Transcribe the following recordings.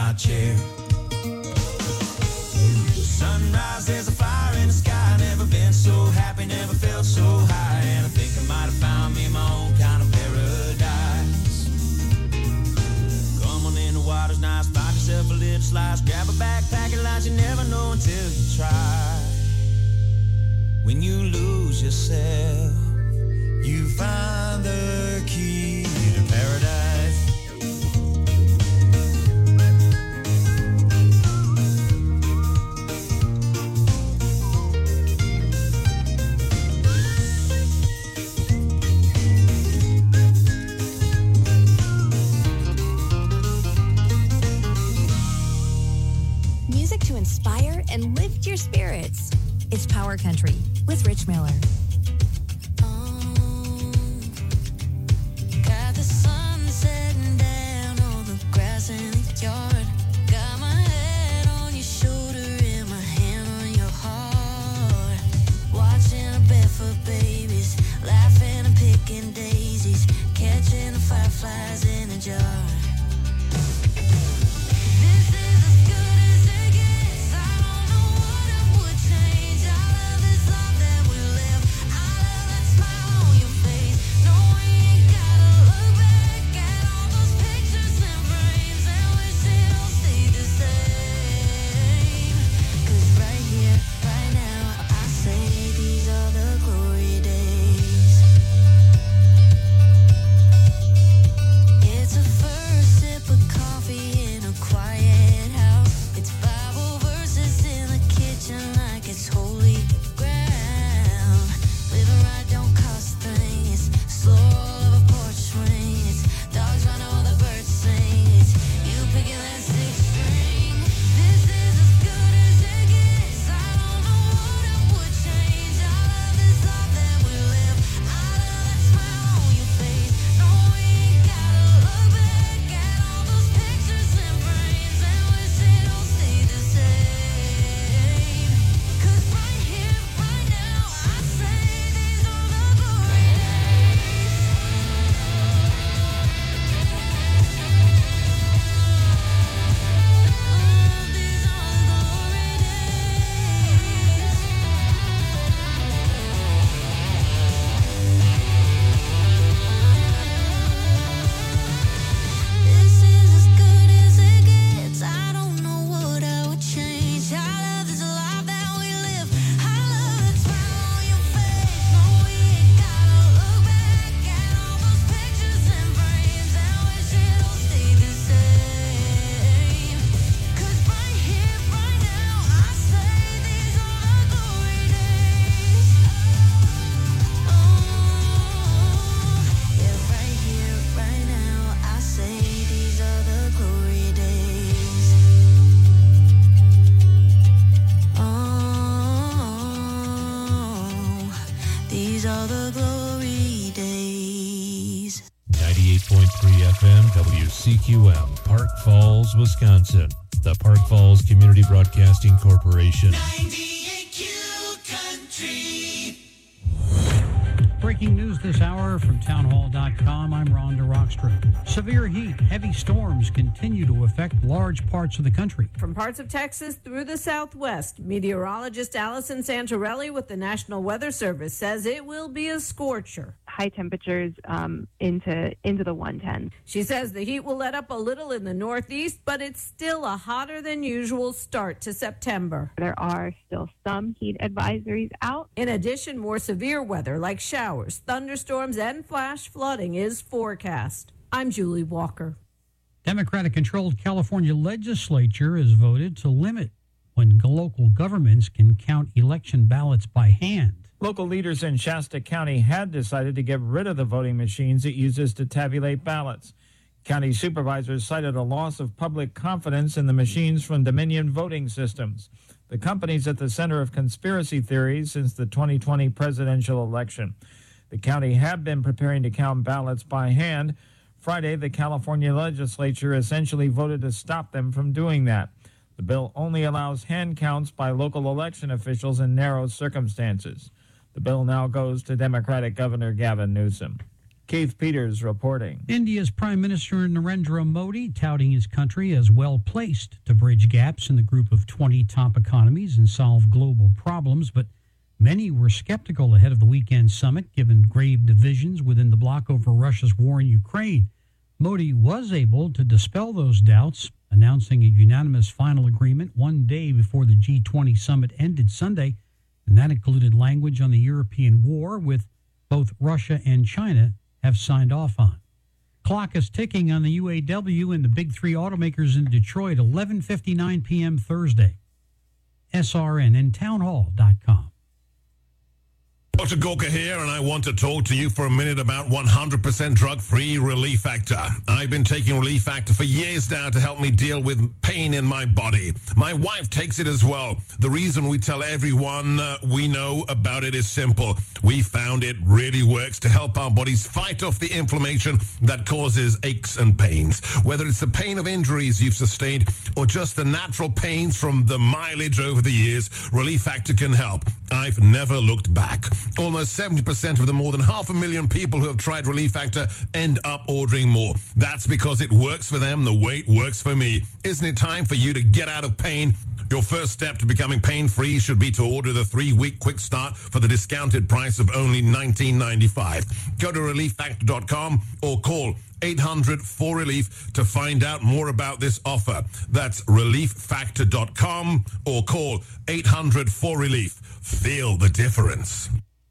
my chair. Sunrise, there's a fire in the sky. Never been so happy, never felt so high. And I think I might have found me my own kind of paradise. Come on in, the water's nice. Find yourself a lip slice. Grab a backpack and lunch. You never know until you try. When you lose yourself, you find the key to paradise. Music to inspire and lift your spirits. It's Power Country with Rich Miller. Got the sun setting down on the grass in the yard. Got my head on your shoulder and my hand on your heart. Watching the barefoot babies, laughing and picking daisies, catching the fireflies in a jar. WCQM, Park Falls, Wisconsin. The Park Falls Community Broadcasting Corporation. 98Q Country. Breaking news this hour from townhall.com. I'm Rhonda Rockstrom. Severe heat, heavy storms continue to affect large parts of the country. From parts of Texas through the Southwest, meteorologist Allison Santorelli with the National Weather Service says it will be a scorcher. High temperatures into the 110s. She says the heat will let up a little in the Northeast, but it's still a hotter than usual start to September. There are still some heat advisories out. In addition, more severe weather like showers, thunderstorms, and flash flooding is forecast. I'm Julie Walker. Democratic-controlled California legislature has voted to limit when local governments can count election ballots by hand. Local leaders in Shasta County had decided to get rid of the voting machines it uses to tabulate ballots. County supervisors cited a loss of public confidence in the machines from Dominion Voting Systems. The company's at the center of conspiracy theories since the 2020 presidential election. The county had been preparing to count ballots by hand. Friday, the California legislature essentially voted to stop them from doing that. The bill only allows hand counts by local election officials in narrow circumstances. The bill now goes to Democratic Governor Gavin Newsom. Keith Peters reporting. India's Prime Minister Narendra Modi touting his country as well placed to bridge gaps in the group of 20 top economies and solve global problems, but many were skeptical ahead of the weekend summit, given grave divisions within the bloc over Russia's war in Ukraine. Modi was able to dispel those doubts, announcing a unanimous final agreement one day before the G20 summit ended Sunday, and that included language on the European war, with both Russia and China have signed off on. Clock is ticking on the UAW and the big three automakers in Detroit, 11:59 p.m. Thursday. SRN and townhall.com. Dr. Gorka here, and I want to talk to you for a minute about 100% drug-free Relief Factor. I've been taking Relief Factor for years now to help me deal with pain in my body. My wife takes it as well. The reason we tell everyone we know about it is simple. We found it really works to help our bodies fight off the inflammation that causes aches and pains. Whether it's the pain of injuries you've sustained or just the natural pains from the mileage over the years, Relief Factor can help. I've never looked back. Almost 70% of the more than 500,000 people who have tried Relief Factor end up ordering more. That's because it works for them the way it works for me. Isn't it time for you to get out of pain? Your first step to becoming pain-free should be to order the 3-week quick start for the discounted price of only $19.95. Go to relieffactor.com or call 800-4RELIEF to find out more about this offer. That's relieffactor.com or call 800-4RELIEF. Feel the difference.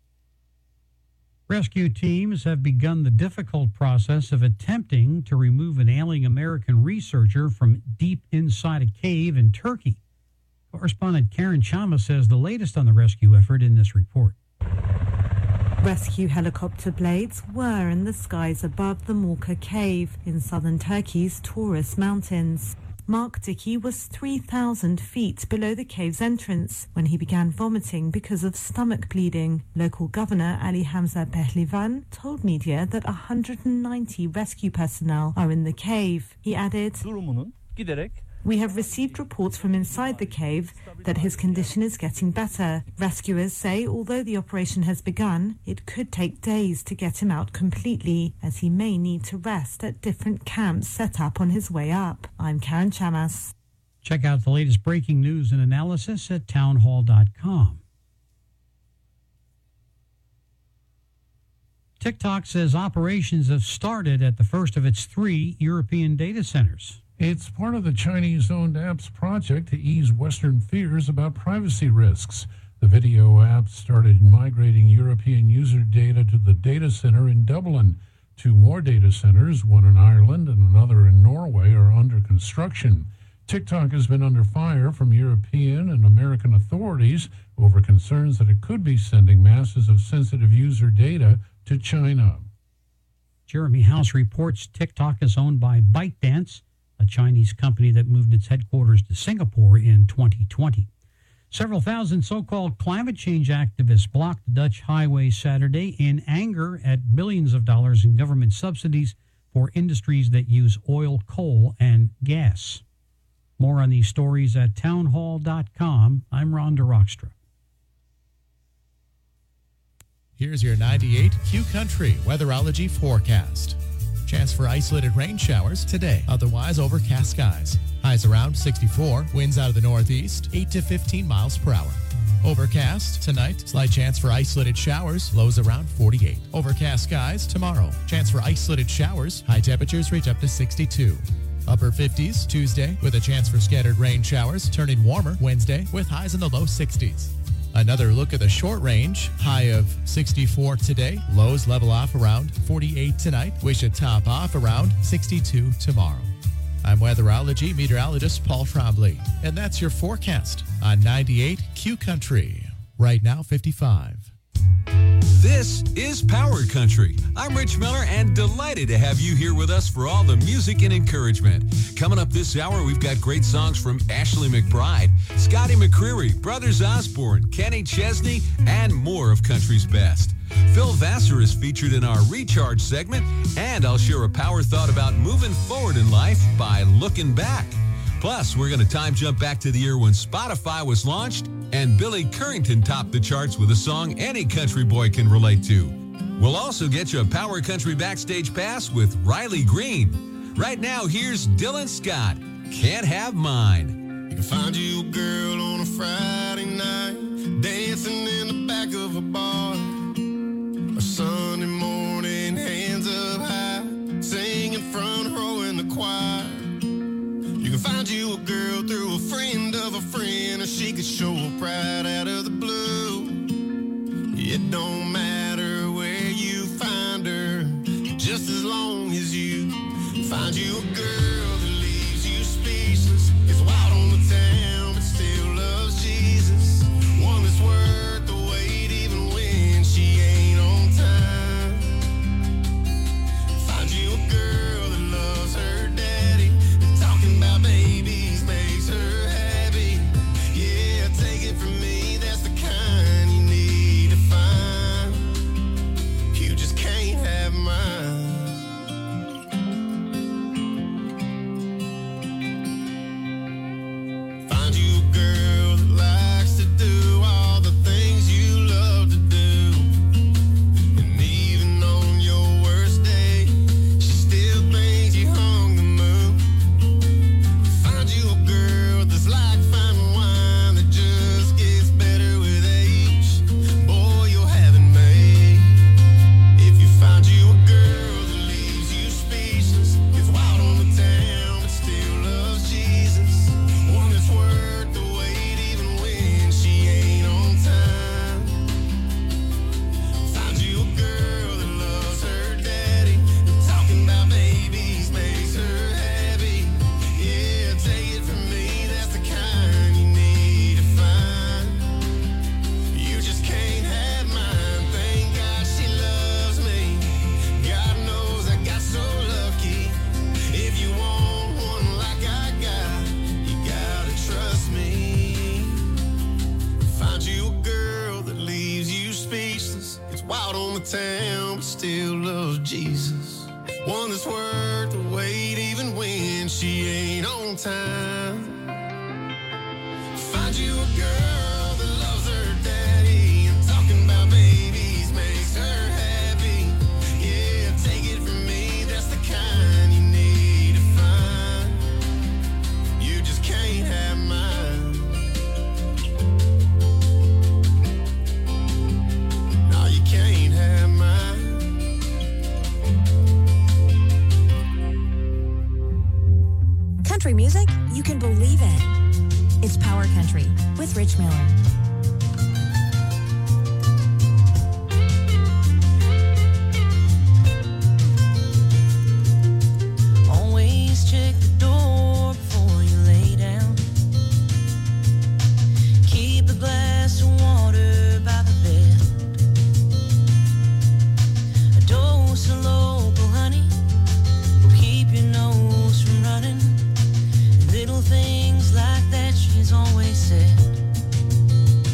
Rescue teams have begun the difficult process of attempting to remove an ailing American researcher from deep inside a cave in Turkey. Correspondent Karen Chama says the latest on the rescue effort in this report. Rescue helicopter blades were in the skies above the Morka Cave in southern Turkey's Taurus Mountains. Mark Dickey was 3,000 feet below the cave's entrance when he began vomiting because of stomach bleeding. Local Governor Ali Hamza Pehlivan told media that 190 rescue personnel are in the cave. He added, "We have received reports from inside the cave that his condition is getting better. Rescuers say although the operation has begun, it could take days to get him out completely, as he may need to rest at different camps set up on his way up." I'm Karen Chamas. Check out the latest breaking news and analysis at townhall.com. TikTok says operations have started at the first of its 3 European data centers. It's part of the Chinese-owned app's project to ease Western fears about privacy risks. The video app started migrating European user data to the data center in Dublin. 2 more data centers, one in Ireland and another in Norway, are under construction. TikTok has been under fire from European and American authorities over concerns that it could be sending masses of sensitive user data to China. Jeremy House reports TikTok is owned by ByteDance, a Chinese company that moved its headquarters to Singapore in 2020. Several thousand so-called climate change activists blocked the Dutch highway Saturday in anger at billions of dollars in government subsidies for industries that use oil, coal, and gas. More on these stories at townhall.com. I'm Rhonda Rockstra. Here's your 98 Q Country weatherology forecast. Chance for isolated rain showers today. Otherwise, overcast skies. Highs around 64. Winds out of the northeast, 8 to 15 miles per hour. Overcast tonight. Slight chance for isolated showers. Lows around 48. Overcast skies tomorrow. Chance for isolated showers. High temperatures reach up to 62. Upper 50s Tuesday with a chance for scattered rain showers. Turning warmer Wednesday with highs in the low 60s. Another look at the short range. High of 64 today. Lows level off around 48 tonight. We should top off around 62 tomorrow. I'm weatherology meteorologist Paul Trombley, and that's your forecast on 98 Q Country. Right now, 55. This is Power Country. I'm Rich Miller and delighted to have you here with us for all the music and encouragement. Coming up this hour, we've got great songs from Ashley McBryde, Scotty McCreery, Brothers Osborne, Kenny Chesney, and more of country's best. Phil Vassar is featured in our Recharge segment, and I'll share a power thought about moving forward in life by looking back. Plus, we're going to time jump back to the year when Spotify was launched and Billy Currington topped the charts with a song any country boy can relate to. We'll also get you a Power Country Backstage Pass with Riley Green. Right now, here's Dylan Scott, Can't Have Mine. You can find you a girl on a Friday night, dancing in the back of a bar. A Sunday morning, hands up high, singing front row in the choir. You can find you a girl through a friend of a friend, or she could show up right out of the blue. It don't matter where you find her, just as long as you find you a girl that leaves you speechless. It's wild on the town, but still loves Jesus. One that's worth the wait, even when she ain't on time. Find you a girl that loves her daddy, and talking about babies makes her happy. Yeah, take it from me, that's the kind you need to find. You just can't have mine. Find you a girl that likes to do all the things you love to do. And even on your worst day, she still thinks you hung the moon. Find you a girl that's like fine wine that just gets better with age. Boy, you'll have it made. If you find you a girl that leaves you speechless, gets wild on the town but still loves Jesus. One that's worth the wait even when she ain't on time. Find you a girl that loves her daddy, and talking about babies makes her happy. Yeah, take it from me, that's the kind you need to find. You just can't have mine. Thank God she loves me. God knows I got so lucky. If you want one like I got, you gotta trust me. Find you a girl that leaves you speechless, gets wild on the town but still loves Jesus. One that's worth the wait even when she ain't on time. Find you a girl that loves her daddy, and talking about babies makes her happy. Yeah, take it from me, that's the kind you need to find. You just can't have mine. No, you can't have mine. Country music you can believe in. It's Power Country with Rich Miller. Always check the door before you lay down. Keep a glass of water by the bed. A dose of local honey will keep your nose from running. Little things like that she's always said.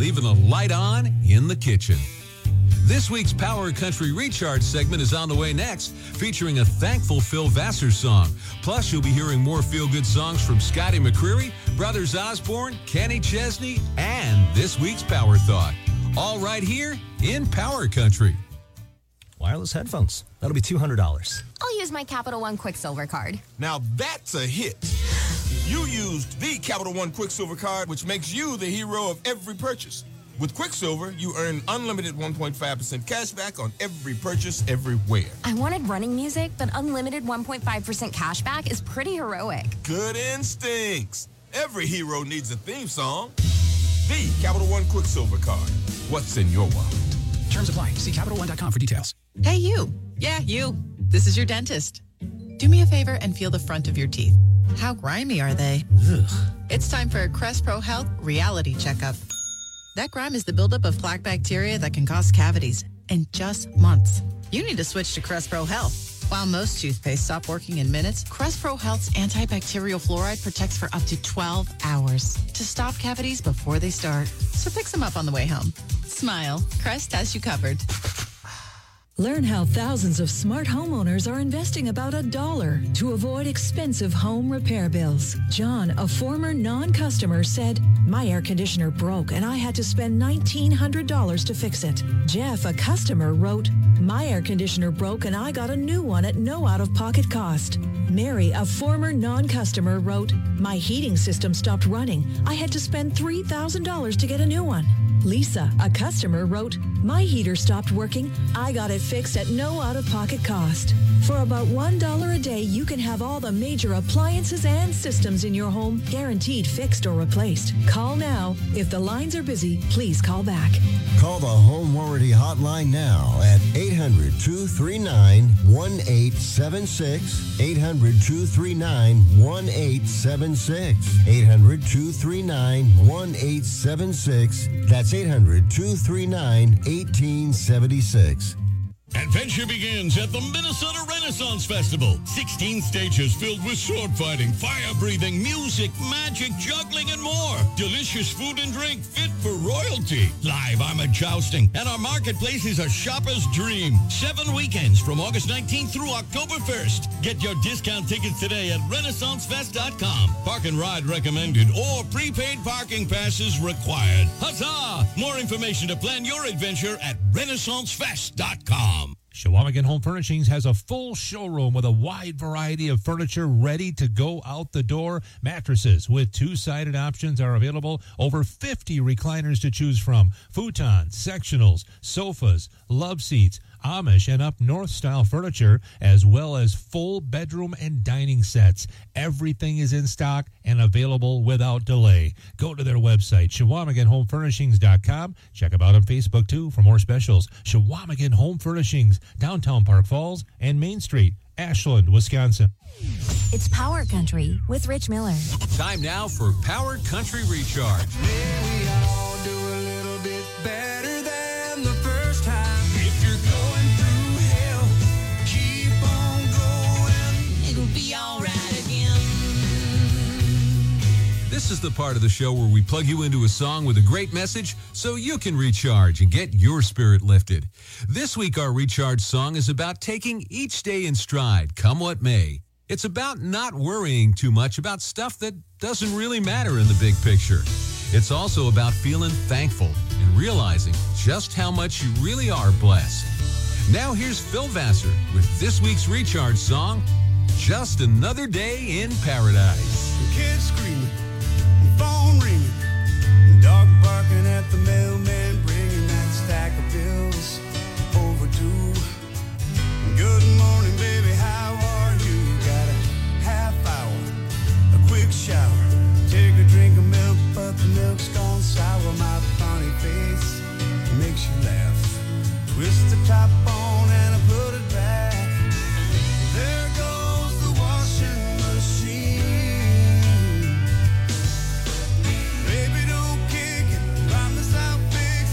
leaving the light on in the kitchen. This week's Power Country Recharge segment is on the way next, featuring a thankful Phil Vassar song. Plus, you'll be hearing more feel-good songs from Scotty McCreery, Brothers Osborne, Kenny Chesney, and this week's Power Thought. All right here in Power Country. Wireless headphones. That'll be $200. I'll use my Capital One Quicksilver card. Now that's a hit. You used the Capital One Quicksilver card, which makes you the hero of every purchase. With Quicksilver, you earn unlimited 1.5% cash back on every purchase everywhere. I wanted running music, but unlimited 1.5% cash back is pretty heroic. Good instincts. Every hero needs a theme song. The Capital One Quicksilver card. What's in your wallet? Terms apply. See CapitalOne.com for details. Hey, you. Yeah, you. This is your dentist. Do me a favor and feel the front of your teeth. How grimy are they? Ugh. It's time for a Crest Pro Health reality checkup. That grime is the buildup of plaque bacteria that can cause cavities in just months. You need to switch to Crest Pro Health. While most toothpaste stop working in minutes, Crest Pro Health's antibacterial fluoride protects for up to 12 hours to stop cavities before they start. So fix them up on the way home. Smile. Crest has you covered. Learn how thousands of smart homeowners are investing about $1 to avoid expensive home repair bills. John, a former non-customer, said, "My air conditioner broke and I had to spend $1,900 to fix it." Jeff, a customer, wrote, "My air conditioner broke and I got a new one at no out-of-pocket cost." Mary, a former non-customer, wrote, "My heating system stopped running. I had to spend $3,000 to get a new one." Lisa, a customer, wrote, "My heater stopped working. I got it fixed at no out-of-pocket cost." For about $1 a day, you can have all the major appliances and systems in your home guaranteed fixed or replaced. Call now. If the lines are busy, please call back. Call the Home Warranty Hotline now at 800-239-1876. 800-239-1876. 800-239-1876. That's 800-239-1876. Adventure begins at the Minnesota Renaissance Festival. 16 stages filled with sword fighting, fire breathing, music, magic, juggling, and more. Delicious food and drink fit for royalty. Live armor jousting, and our marketplace is a shopper's dream. 7 weekends from August 19th through October 1st. Get your discount tickets today at RenaissanceFest.com. Park and ride recommended or prepaid parking passes required. Huzzah! More information to plan your adventure at RenaissanceFest.com. Chequamegon Home Furnishings has a full showroom with a wide variety of furniture ready to go out the door. Mattresses with two-sided options are available. Over 50 recliners to choose from. Futons, sectionals, sofas, love seats, Amish and up north style furniture, as well as full bedroom and dining sets. Everything is in stock and available without delay. Go to their website, ChequamegonHomeFurnishings.com. Check them out on Facebook, too, for more specials. Chequamegon Home Furnishings, downtown Park Falls and Main Street, Ashland, Wisconsin. It's Power Country with Rich Miller. Time now for Power Country Recharge. May we all do a little bit better than the first time. If you're going through hell, keep on going. It'll be all right again. This is the part of the show where we plug you into a song with a great message so you can recharge and get your spirit lifted. This week, our recharge song is about taking each day in stride, come what may. It's about not worrying too much about stuff that doesn't really matter in the big picture. It's also about feeling thankful and realizing just how much you really are blessed. Now here's Phil Vassar with this week's recharge song, Just Another Day in Paradise. Kids screaming, phone ringing, dog barking at the mailman, bringing that stack of bills overdue. Good morning, baby, how are you? Got a half hour, a quick shower, take a drink of milk, but the milk's gone sour. My funny face makes you laugh. Twist the top on and I put it back. There goes the washing machine. Baby, don't kick it, promise I'll fix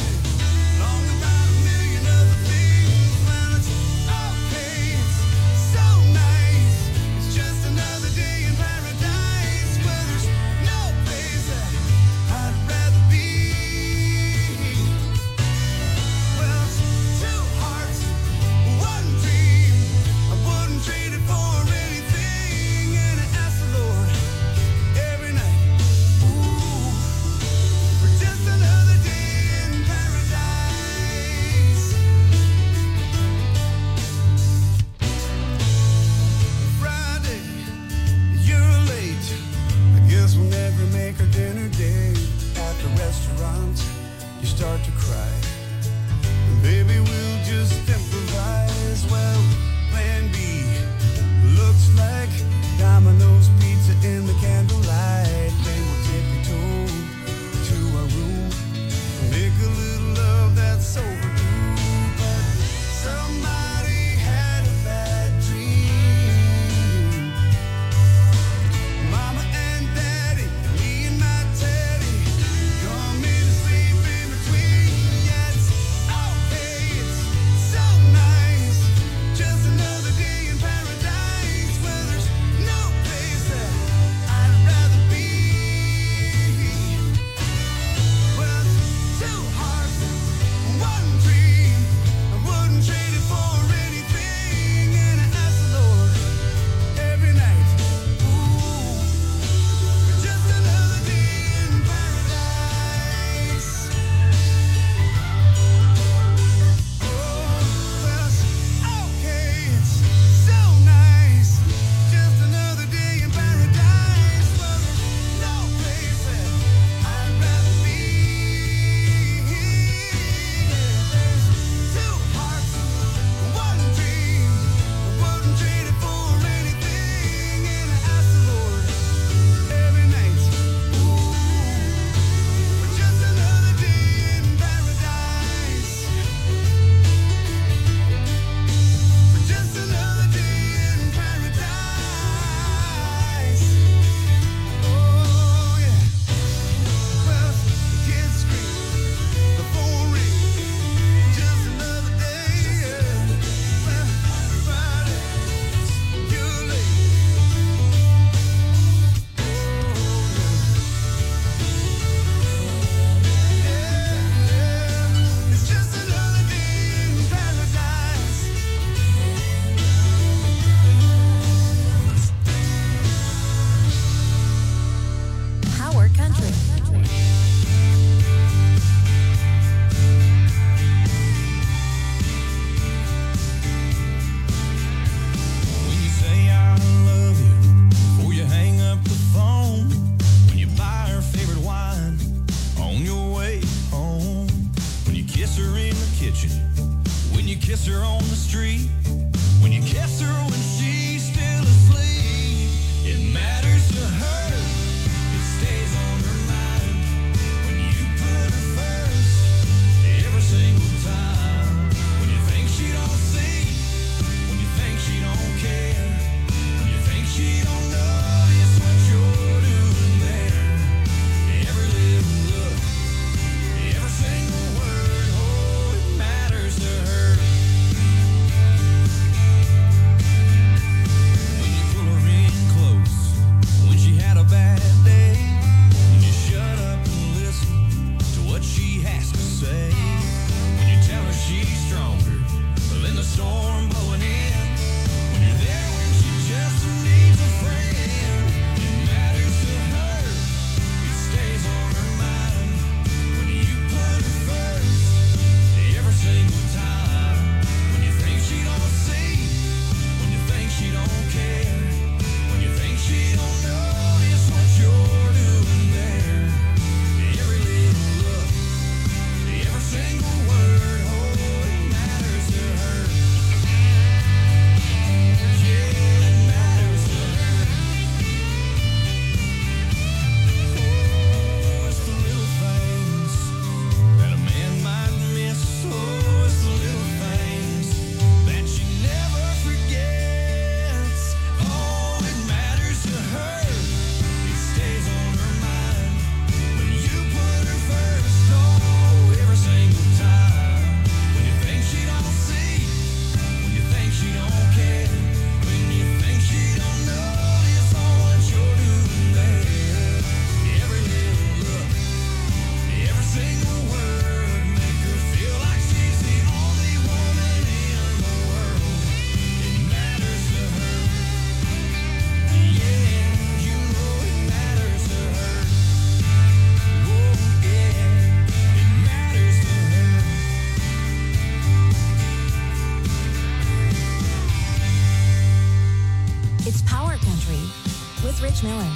Country with Rich Miller.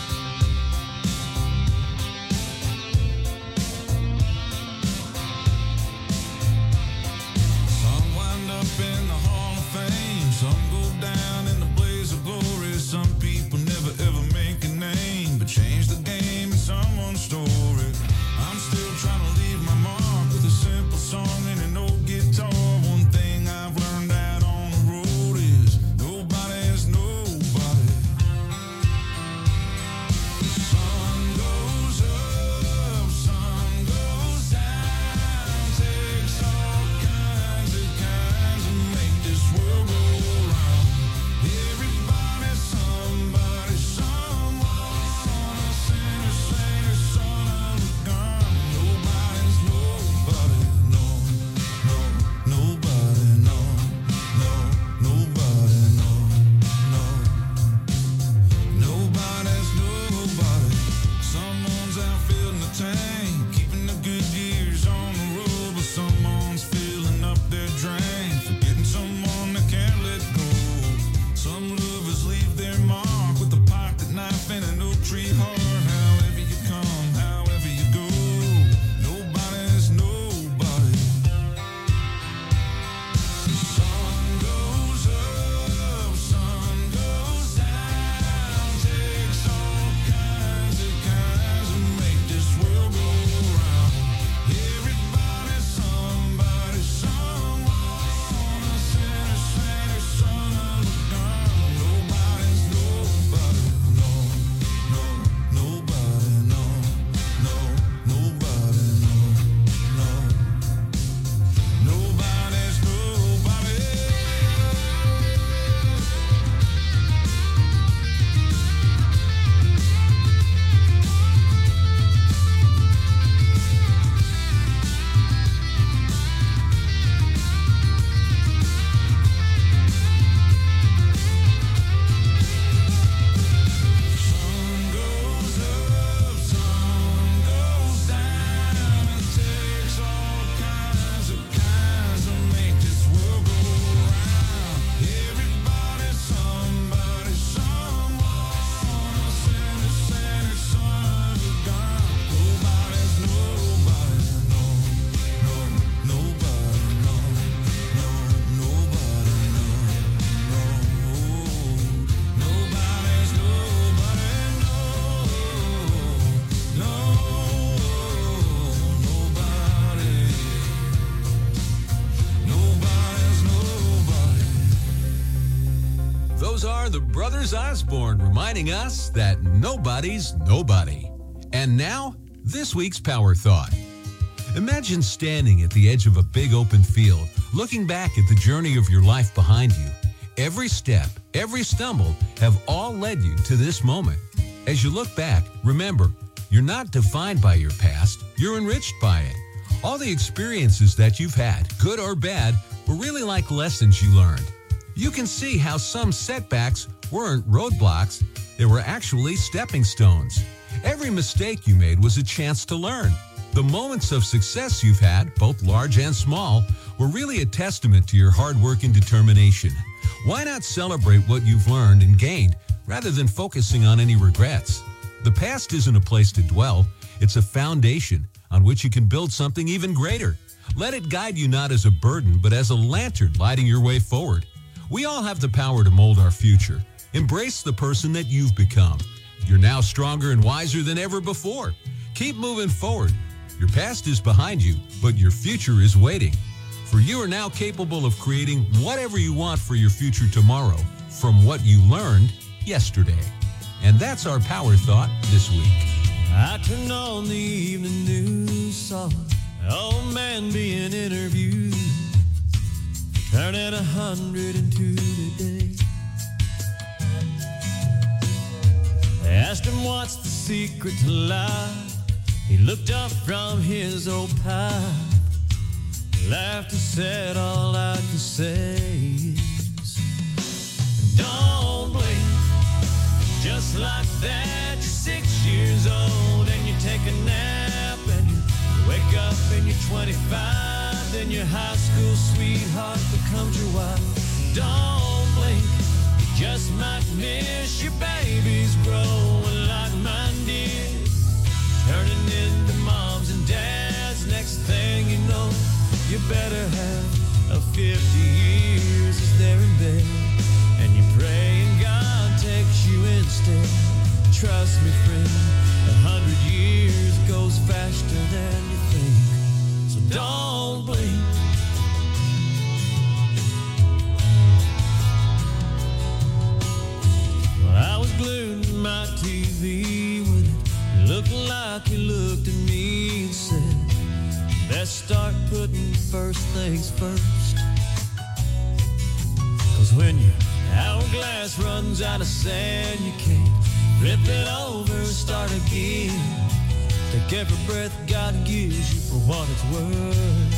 Some wind up in the Hall of Fame, some go down in the blaze of glory. Some people never ever make a name, but change the game in someone's story. I'm still trying to leave my mark with a simple song and an old guitar. One thing I've learned out on the road is nobody is nobody. The sun goes up, sun goes down, takes all kinds to make this world go round. Everybody's somebody, someone, a sinner, saint, son of a gun. Nobody's nobody, no, nobody, no, nobody, no. Nobody's nobody. Someone's out filling the tank, keeping the good years on the road, but someone's filling up their drain, forgetting someone that can't let go. Some lovers leave their mark with a pocket knife and an oak tree heart. However you come, however you go, nobody's nobody. The sun goes up, sun goes down, takes all kinds to make this world go round. Everybody's somebody, someone, a sinner, saint, son of a gun. Nobody's nobody, no, nobody, no, nobody, no. Nobody's nobody. Sun goes up, sun goes down, it takes all kinds to make this world go round. Everybody's somebody, someone, a sinner, saint, son of a gun. Nobody's nobody, no, nobody, no, nobody, no. Nobody's nobody, nobody's nobody. Those are the Brothers Osborne reminding us that nobody's nobody. And now, this week's Power Thought. Imagine standing at the edge of a big open field, looking back at the journey of your life behind you. Every step, every stumble have all led you to this moment. As you look back, remember, you're not defined by your past, you're enriched by it. All the experiences that you've had, good or bad, were really like lessons you learned. You can see how some setbacks weren't roadblocks, they were actually stepping stones. Every mistake you made was a chance to learn. The moments of success you've had, both large and small, were really a testament to your hard work and determination. Why not celebrate what you've learned and gained rather than focusing on any regrets? The past isn't a place to dwell, it's a foundation on which you can build something even greater. Let it guide you not as a burden, but as a lantern lighting your way forward. We all have the power to mold our future. Embrace the person that you've become. You're now stronger and wiser than ever before. Keep moving forward. Your past is behind you, but your future is waiting. For you are now capable of creating whatever you want for your future tomorrow from what you learned yesterday. And that's our Power Thought this week. I turned on the evening news, saw an old man being interviewed, turning 102 today. They asked him what's the secret to life. He looked up from his old pipe, laughed and said, all I can say is, don't blink. Just like that, you're 6 years old and you take a nap and you wake up and you're 25. Then your high school sweetheart becomes your wife. Don't blink. You just might miss your babies growing like mine did, turning into moms and dads. Next thing you know, you better have a 50 years as they're in bed, and you pray and God takes you instead. Trust me, friend, 100 years goes faster than you think, so don't blink. Well, I was glued to my TV when it looked like you looked at me and said, best start putting first things first. 'Cause when your hourglass runs out of sand, you can't flip it over and start again. Take every breath God gives you for what it's worth.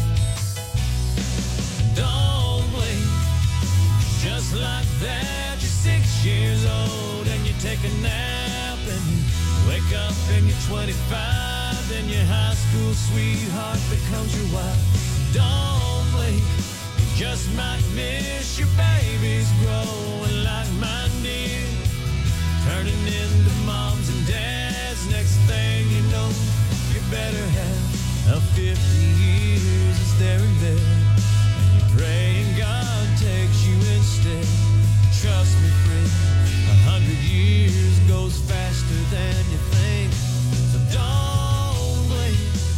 Don't blink, just like that. You're 6 years old and you take a nap and you wake up and you're 25. Then your high school sweetheart becomes your wife. Don't blink, you just might miss your babies growing like mine did, turning into moms and dads. Next thing you know, you better have a 50 years as they're in bed, and you pray and God takes you instead. Trust me, friend, 100 years goes faster than you think, so don't blink.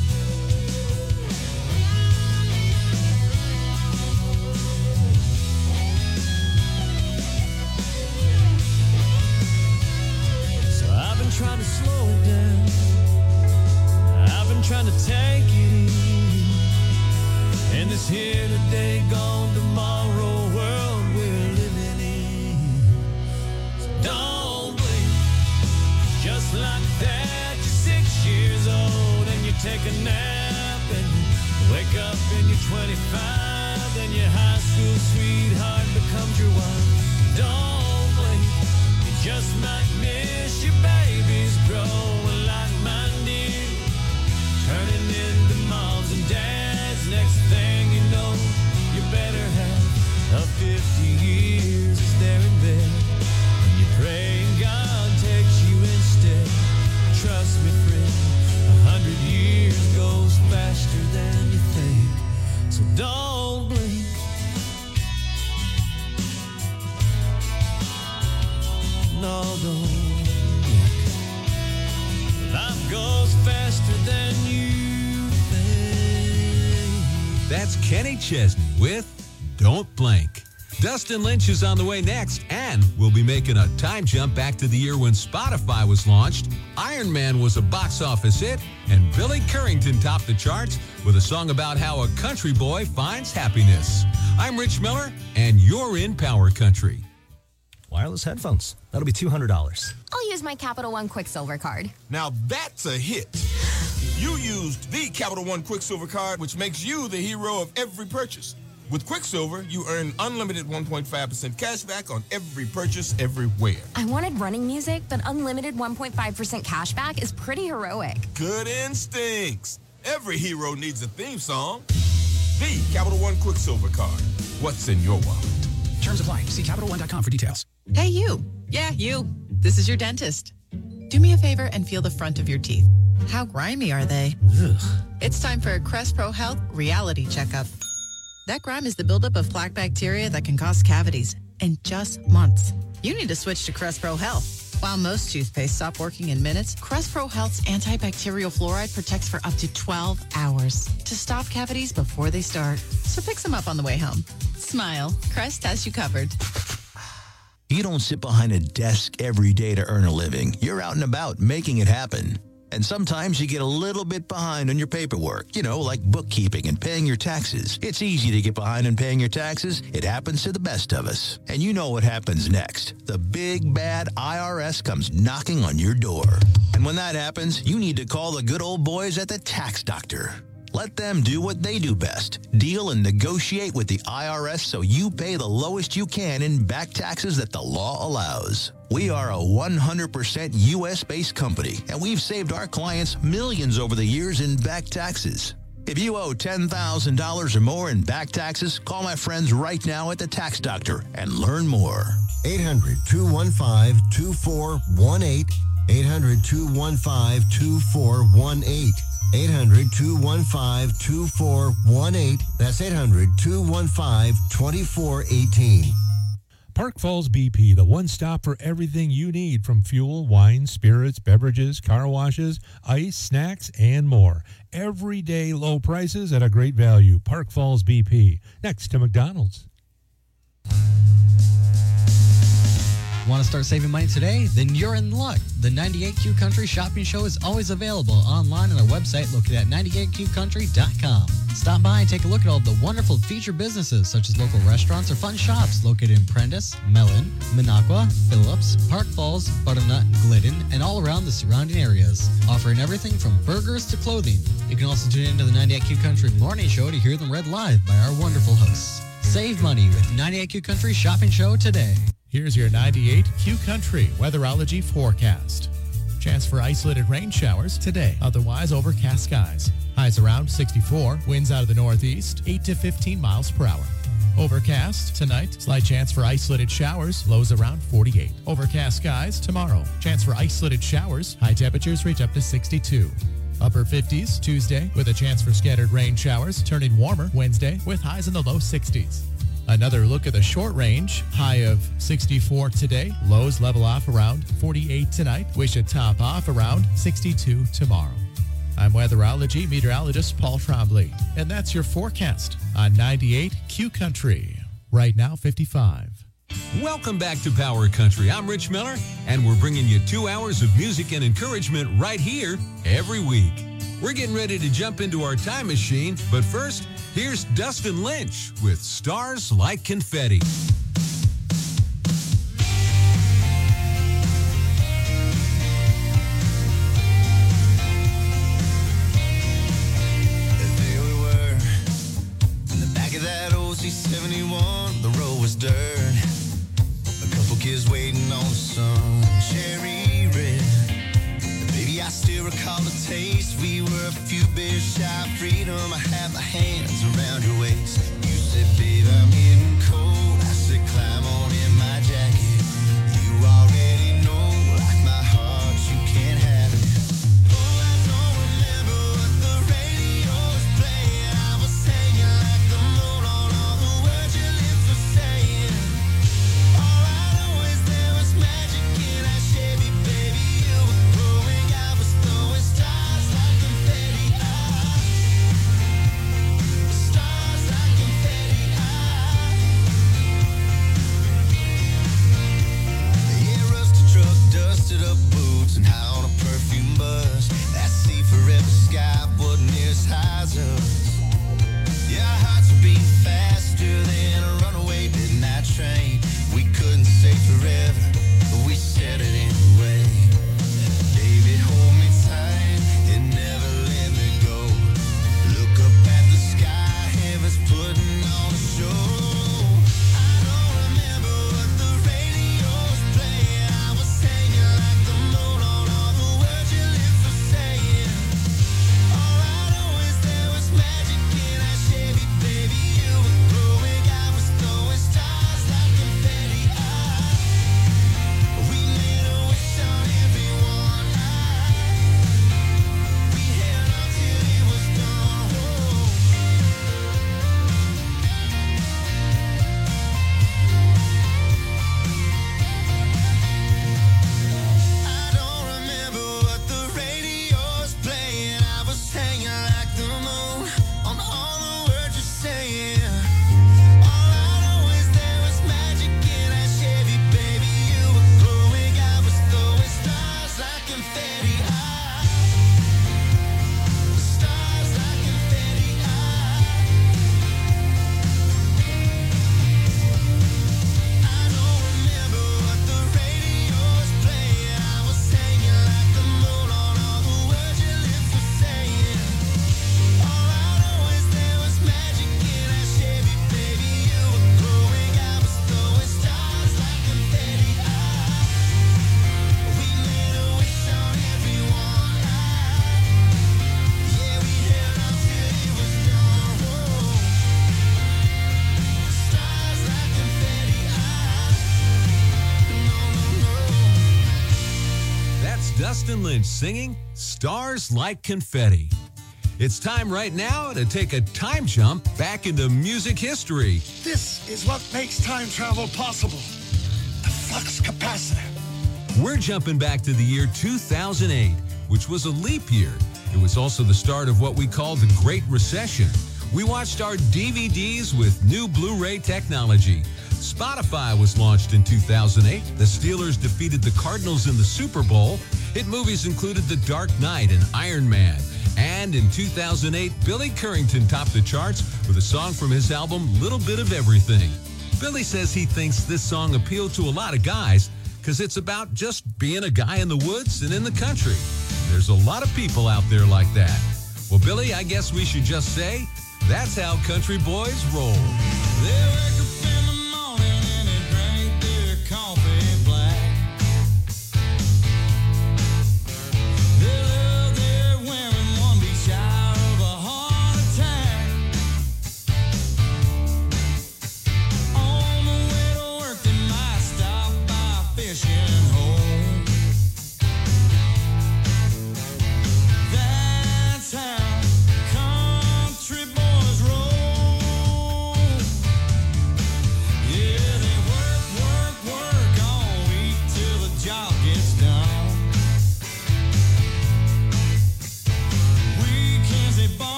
Trying to slow it down. I've been trying to take it easy in this here today, gone tomorrow world we're living in. So don't blink, just like that. You're 6 years old and you take a nap and you wake up and you're 25. Then your high school sweetheart becomes your wife. Don't blink, you just might miss your babies growing like mine did, turning into moms and dads. Next thing you know, you better have a 50 years as they're in bed, and you pray and God takes you instead. Trust me, friend, 100 years goes faster than you think, so don't blink. No, don't. Life goes faster than you think. That's Kenny Chesney with Don't Blink. Dustin Lynch is on the way next, and we'll be making a time jump back to the year when Spotify was launched. Iron Man was a box office hit, and Billy Currington topped the charts with a song about how a country boy finds happiness. I'm Rich Miller, and you're in Power Country. Wireless headphones. That'll be $200. I'll use my Capital One Quicksilver card. Now that's a hit. You used the Capital One Quicksilver card, which makes you the hero of every purchase. With Quicksilver, you earn unlimited 1.5% cash back on every purchase everywhere. I wanted running music, but unlimited 1.5% cash back is pretty heroic. Good instincts. Every hero needs a theme song. The Capital One Quicksilver card. What's in your wallet? Terms apply. See CapitalOne.com for details. Hey, you. Yeah, you. This is your dentist. Do me a favor and feel the front of your teeth. How grimy are they? Ugh. It's time for a Crest Pro Health reality checkup. That grime is the buildup of plaque bacteria that can cause cavities in just months. You need to switch to Crest Pro Health. While most toothpaste stop working in minutes, Crest Pro Health's antibacterial fluoride protects for up to 12 hours to stop cavities before they start. So pick some up on the way home. Smile. Crest has you covered. You don't sit behind a desk every day to earn a living. You're out and about making it happen. And sometimes you get a little bit behind on your paperwork, like bookkeeping and paying your taxes. It's easy to get behind on paying your taxes. It happens to the best of us. And you know what happens next. The big, bad IRS comes knocking on your door. And when that happens, you need to call the good old boys at the Tax Doctor. Let them do what they do best. Deal and negotiate with the IRS so you pay the lowest you can in back taxes that the law allows. We are a 100% U.S.-based company, and we've saved our clients millions over the years in back taxes. If you owe $10,000 or more in back taxes, call my friends right now at the Tax Doctor and learn more. 800-215-2418. 800-215-2418. 800-215-2418. That's 800-215-2418. Park Falls BP, the one stop for everything you need from fuel, wine, spirits, beverages, car washes, ice, snacks, and more. Everyday low prices at a great value. Park Falls BP, next to McDonald's. Want to start saving money today? Then you're in luck. The 98Q Country Shopping Show is always available online on our website located at 98qcountry.com. Stop by and take a look at all the wonderful featured businesses such as local restaurants or fun shops located in Prentice, Mellon, Minocqua, Phillips, Park Falls, Butternut, Glidden, and all around the surrounding areas, offering everything from burgers to clothing. You can also tune into the 98Q Country Morning Show to hear them read live by our wonderful hosts. Save money with 98Q Country Shopping Show today. Here's your 98Q Country weatherology forecast. Chance for isolated rain showers today. Otherwise, overcast skies. Highs around 64. Winds out of the northeast, 8 to 15 miles per hour. Overcast tonight. Slight chance for isolated showers. Lows around 48. Overcast skies tomorrow. Chance for isolated showers. High temperatures reach up to 62. Upper 50s Tuesday with a chance for scattered rain showers. Turning warmer Wednesday with highs in the low 60s. Another look at the short range. High of 64 today. Lows level off around 48 tonight. We should top off around 62 tomorrow. I'm weatherology meteorologist Paul Trombley, and that's your forecast on 98Q Country. Right now, 55. Welcome back to Power Country. I'm Rich Miller, and we're bringing you 2 hours of music and encouragement right here every week. We're getting ready to jump into our time machine, but first, here's Dustin Lynch with Stars Like Confetti. There we were, in the back of that old C-71, the road was dirt. A couple kids waiting on some cherry red. Baby, I still recall the taste. We were a few beers shy of freedom. I had my hands around your waist. You said, babe, I'm getting cold. I said, climb on in my jacket. You already know, like my heart, you can't have it. Oh, I don't remember what the radio was playing. I was hanging like the moon on all the words your lips were saying. All I know is there was magic in that Chevy, baby. You were growing, I was throwing stars like confetti. Stars like confetti. Yeah, rusted truck, dusted up boots, and high on a perfume bus. That sea forever sky wasn't near as high as us. Yeah, our hearts were beating faster than a runaway midnight train. We couldn't say forever, but we said it anyway. Baby, hold me tight and never let me go. Look up at the sky, heaven's putting on a show. I don't remember what the radio was playing. I was hanging like the moon on all the Dustin Lynch singing Stars Like Confetti. It's time right now to take a time jump back into music history. This is what makes time travel possible. The flux capacitor. We're jumping back to the year 2008, which was a leap year. It was also the start of what we call the Great Recession. We watched our DVDs with new Blu-ray technology. Spotify was launched in 2008. The Steelers defeated the Cardinals in the Super Bowl. Hit movies included The Dark Knight and Iron Man. And in 2008, Billy Currington topped the charts with a song from his album, Little Bit of Everything. Billy says he thinks this song appealed to a lot of guys because it's about just being a guy in the woods and in the country. There's a lot of people out there like that. Well, Billy, I guess we should just say, that's how country boys roll. They wake up in the morning and they drink their coffee black. They love their women, one be shy of a heart attack. On the way to work, they might stop by a fishing hole. That's how country boys roll.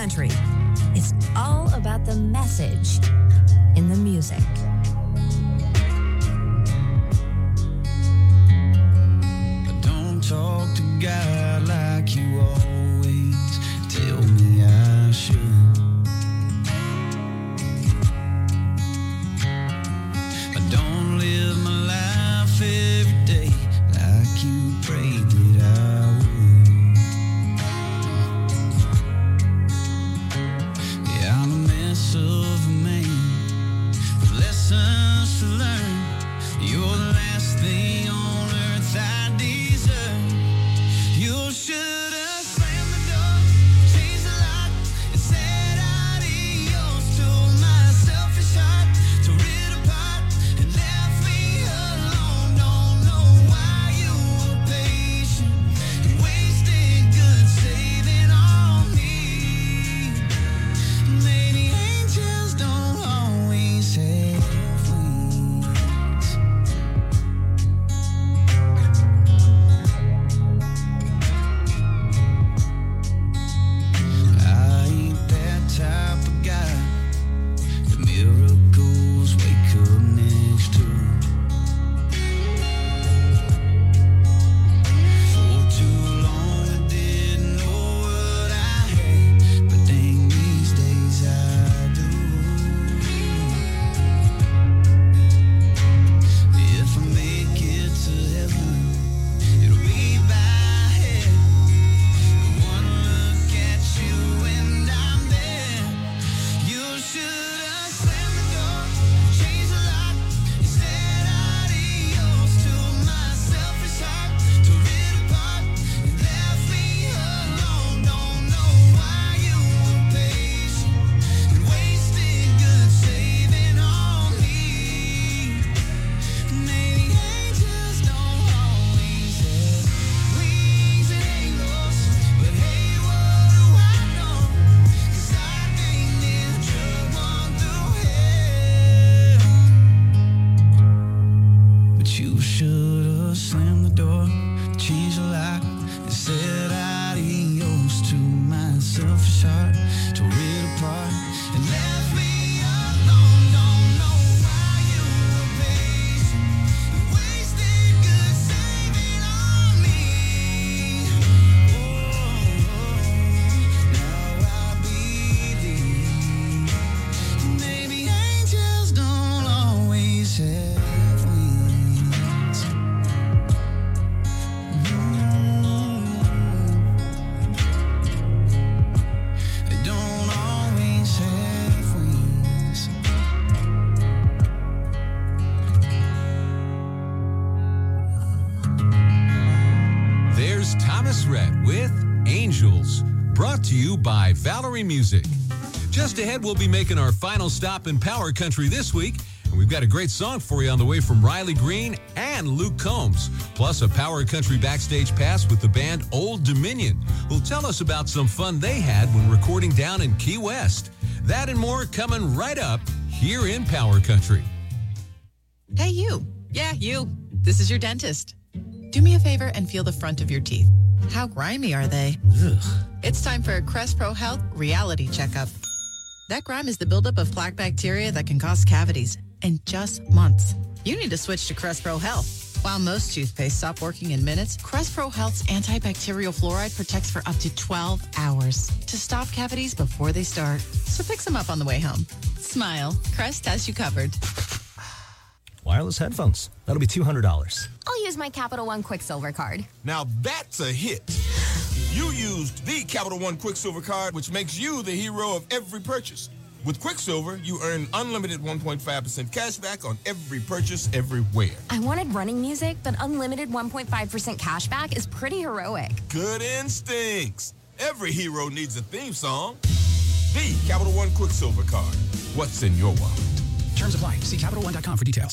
Country. It's all about the message in the music. Don't talk to God like you always tell me I should. I don't live my life every day like you prayed that I would. Yeah, I'm a mess of a man with lessons to learn. You're the last thing on earth I deserve. You should have slammed the door, changed the lock, and said adios to my selfish heart. Tore it apart and left me alone. Don't know why you were patient and wasted good saving on me. Maybe angels don't always have wings. I ain't that type of guy that miracles wake up next to. For too long I didn't know what I had, but dang, these days I do. If I make it to heaven, it'll be by head. One look at you and I'm there. You should have slammed the door, changed the lock, and said adios to my selfish heart. Tore it apart and left me alone. Don't know why you were patient and wasted good saving on me. Maybe angels don't always have wings and halos, but hey, what do I know? 'Cause I think this drug won't do hell. But you should have slammed the door, changed the lock, and said adios to my selfish heart. Tore it apart and left me alone. Don't know why you were patient and wasted good saving on me. Now I believe maybe angels don't always have wings. They don't always have wings. There's Thomas Rhett with Angels, brought to you by Valerie Music. Just ahead, we'll be making our final stop in Power Country this week, and we've got a great song for you on the way from Riley Green and Luke Combs, plus a Power Country backstage pass with the band Old Dominion, who'll tell us about some fun they had when recording down in Key West. That and more coming right up here in Power Country. Hey, you. Yeah, you. This is your dentist. Do me a favor and feel the front of your teeth. How grimy are they? Ugh. It's time for a Crest Pro Health reality checkup. That grime is the buildup of plaque bacteria that can cause cavities in just months. You need to switch to Crest Pro Health. While most toothpaste stop working in minutes, Crest Pro Health's antibacterial fluoride protects for up to 12 hours to stop cavities before they start. So pick some up on the way home. Smile. Crest has you covered. Wireless headphones. That'll be $200. I'll use my Capital One Quicksilver card. Now that's a hit. You used the Capital One Quicksilver card, which makes you the hero of every purchase. With Quicksilver, you earn unlimited 1.5% cash back on every purchase everywhere. I wanted running music, but unlimited 1.5% cash back is pretty heroic. Good instincts. Every hero needs a theme song. The Capital One Quicksilver card. What's in your wallet? Terms apply. See CapitalOne.com for details.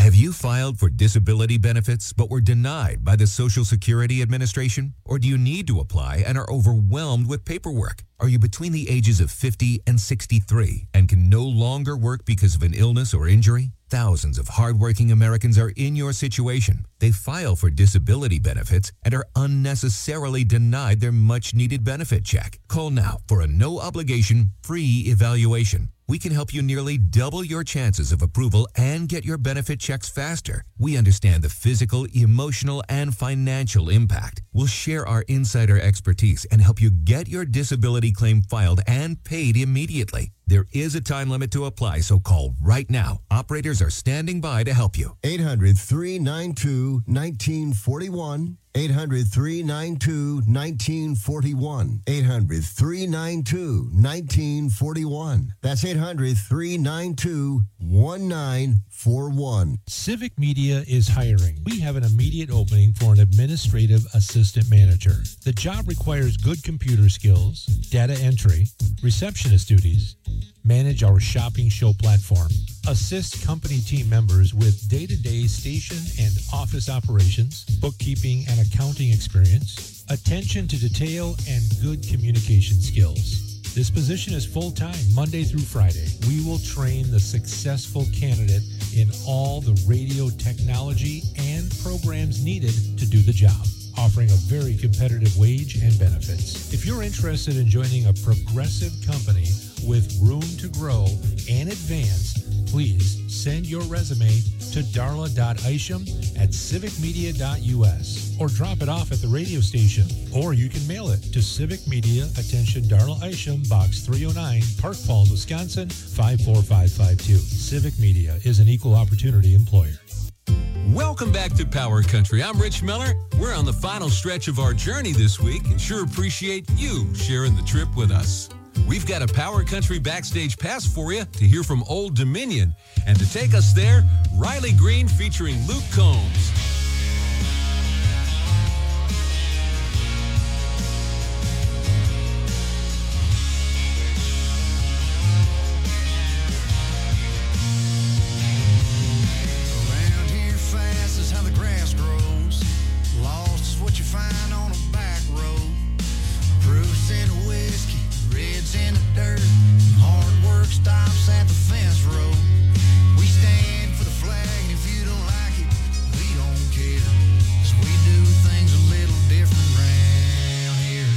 Have you filed for disability benefits but were denied by the Social Security Administration? Or do you need to apply and are overwhelmed with paperwork? Are you between the ages of 50 and 63 and can no longer work because of an illness or injury? Thousands of hardworking Americans are in your situation. They file for disability benefits and are unnecessarily denied their much-needed benefit check. Call now for a no-obligation, free evaluation. We can help you nearly double your chances of approval and get your benefit checks faster. We understand the physical, emotional, and financial impact. We'll share our insider expertise and help you get your disability claim filed and paid immediately. There is a time limit to apply, so call right now. Operators are standing by to help you. 800-392-1941. 800-392-1941. 800-392-1941. That's 800-392-1941. Civic Media is hiring. We have an immediate opening for an administrative assistant manager. The job requires good computer skills, data entry, receptionist duties, manage our shopping show platform, assist company team members with day-to-day station and office operations, bookkeeping and accounting experience, attention to detail, and good communication skills. This position is full-time, Monday through Friday. We will train the successful candidate in all the radio technology and programs needed to do the job, offering a very competitive wage and benefits. If you're interested in joining a progressive company with room to grow and advance, please send your resume to darla.isham@civicmedia.us or drop it off at the radio station. Or you can mail it to Civic Media, attention Darla Isham, Box 309, Park Falls, Wisconsin, 54552. Civic Media is an equal opportunity employer. Welcome back to Power Country. I'm Rich Miller. We're on the final stretch of our journey this week and sure appreciate you sharing the trip with us. We've got a Power Country backstage pass for you to hear from Old Dominion. And to take us there, Riley Green featuring Luke Combs. Around here fast is how the grass grows. Lost is what you find on a back road. Proofs in a whiskey, reds in the dirt. Hard work stops at the fence road. We stand for the flag, and if you don't like it, we don't care. 'Cause we do things a little different round here.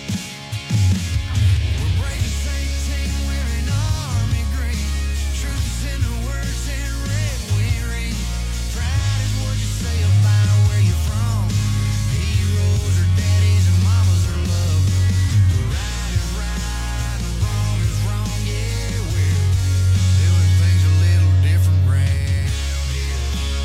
We're brave as 18, wearing army green. Truth is in the words in red we read. Pride is what you say about where you're from. Heroes are daddies and mamas are love. Right is right and wrong is wrong. Yeah, we're doing things a little different round here.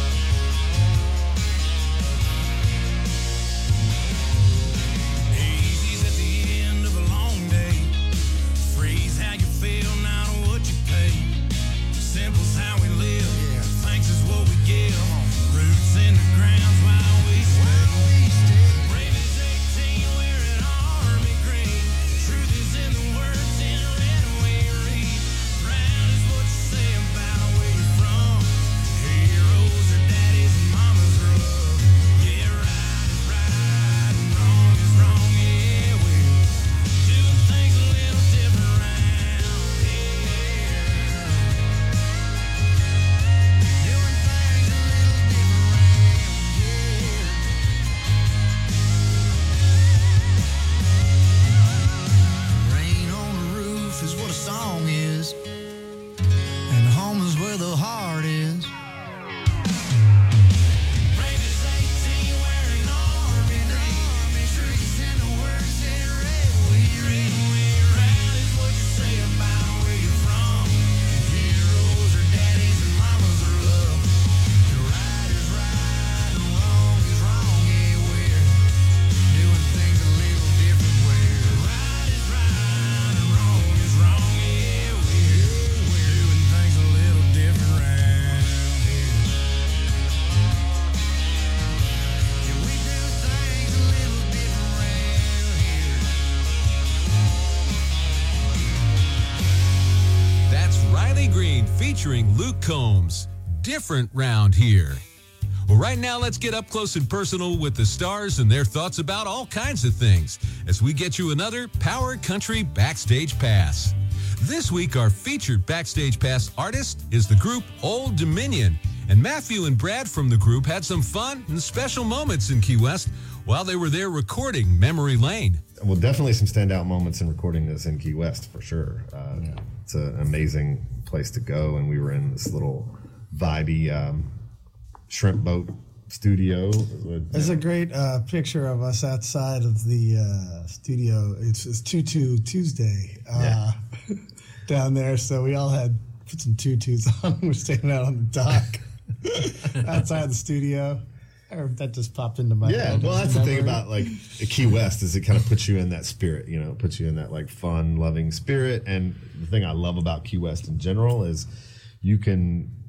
Easy's at the end of a long day. Free's how you feel, not what you pay. Simple's how we live. Yeah, thanks is what we give. Roots in the ground's while we stay. Brave as 18, wearing army green. Truth is in the words in red we read. Proud is what you say about where you're from. Heroes are daddies and mamas are love. Yeah, right is right and wrong is wrong. Yeah, we're doing things a little different round here. Doing things a little different round here. Rain on the roof is what a song is, and home is where the heart is. Brave as 18, wearing army green. Truths in the words in red we read. Proud is what you say about where you're from. Heroes are daddies and mamas are love. Right is right and wrong is wrong. Yeah, we're doing things a little different. Where right is right and wrong is wrong. Yeah, we're doing things a little different round here. Yeah, we do things a little different round here. That's Riley Green featuring Luke Combs. different round here. Well, right now, let's get up close and personal with the stars and their thoughts about all kinds of things as we get you another Power Country Backstage Pass. This week, our featured Backstage Pass artist is the group Old Dominion. And Matthew and Brad from the group had some fun and special moments in Key West while they were there recording Memory Lane. Well, definitely some standout moments in recording this in Key West, for sure. It's an amazing place to go, and we were in this little vibey shrimp boat studio. There's a great picture of us outside of the studio. It's Tutu Tuesday down there, so we all had put some tutus on. We're standing out on the dock outside the studio. That just popped into my head. Well, that's the thing about like Key West is it kind of puts you in that spirit, you know, puts you in that like fun, loving spirit. And the thing I love about Key West in general is you can